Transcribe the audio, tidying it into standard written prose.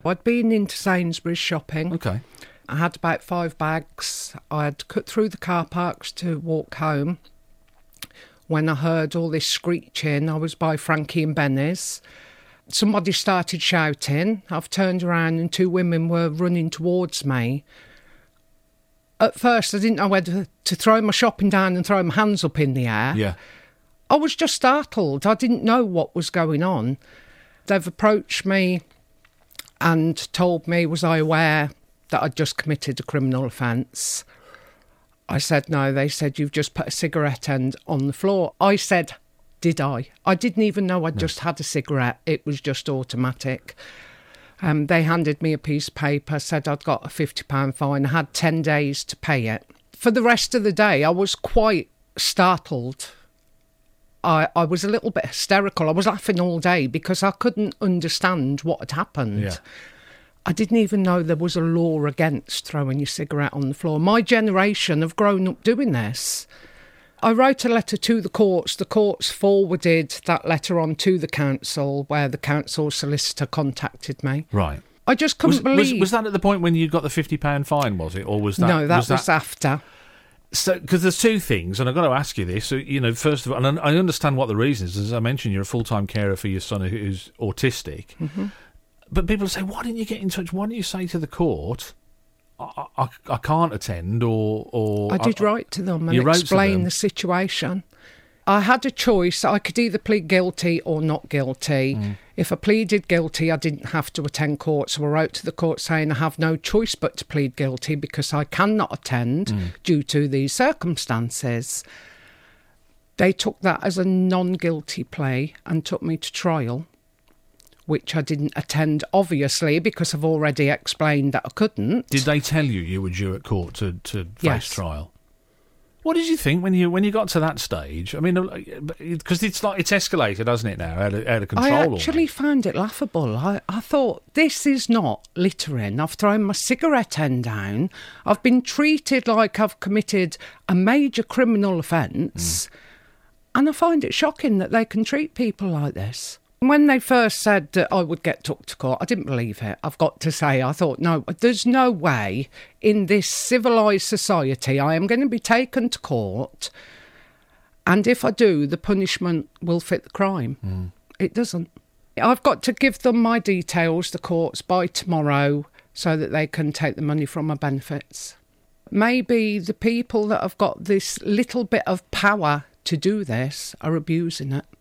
I'd been into Sainsbury's shopping. Okay. I had about 5 bags. I had cut through the car parks to walk home. When I heard all this screeching, I was by Frankie and Benny's. Somebody started shouting. I've turned around and 2 women were running towards me. At first, I didn't know whether to throw my shopping down and throw my hands up in the air. Yeah. I was just startled. I didn't know what was going on. They've approached me and told me, was I aware that I'd just committed a criminal offence? I said no. They said, you've just put a cigarette end on the floor. I said, did I? I didn't even know I'd just had a cigarette. It was just automatic. They handed me a piece of paper, said I'd got a £50 fine. I had 10 days to pay it. For the rest of the day, I was quite startled. I was a little bit hysterical. I was laughing all day because I couldn't understand what had happened. Yeah. I didn't even know there was a law against throwing your cigarette on the floor. My generation have grown up doing this. I wrote a letter to the courts. The courts forwarded that letter on to the council, where the council solicitor contacted me. Right. I just couldn't believe... Was that at the point when you got the £50 fine, was it? Or was that... No, that was after. So, because there's 2 things, and I've got to ask you this. So, first of all, and I understand what the reason is. As I mentioned, you're a full-time carer for your son who's autistic. Mm-hmm. But people say, why didn't you get in touch? Why didn't you say to the court, I can't attend, or... I did write to them and explain the situation. I had a choice. I could either plead guilty or not guilty. If I pleaded guilty, I didn't have to attend court. So I wrote to the court saying I have no choice but to plead guilty because I cannot attend due to these circumstances. They took that as a non-guilty plea and took me to trial, which I didn't attend, obviously, because I've already explained that I couldn't. Did they tell you were due at court to face Yes. trial? What did you think when you got to that stage? I mean, because it's escalated, hasn't it now, out of control? I actually found it laughable. I thought, this is not littering. I've thrown my cigarette end down. I've been treated like I've committed a major criminal offence. And I find it shocking that they can treat people like this. When they first said that I would get took to court, I didn't believe it. I've got to say, I thought, no, there's no way in this civilised society I am going to be taken to court, and if I do, the punishment will fit the crime. It doesn't. I've got to give them my details, the courts, by tomorrow, so that they can take the money from my benefits. Maybe the people that have got this little bit of power to do this are abusing it.